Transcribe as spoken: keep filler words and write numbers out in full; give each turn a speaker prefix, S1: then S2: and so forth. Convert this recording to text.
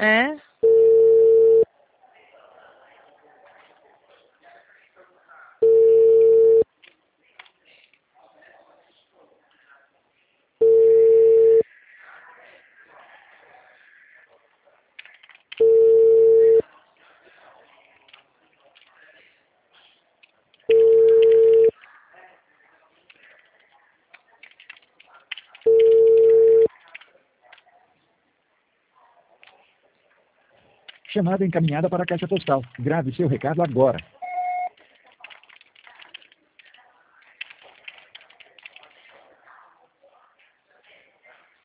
S1: É?
S2: Chamada encaminhada para a caixa postal. Grave seu recado agora.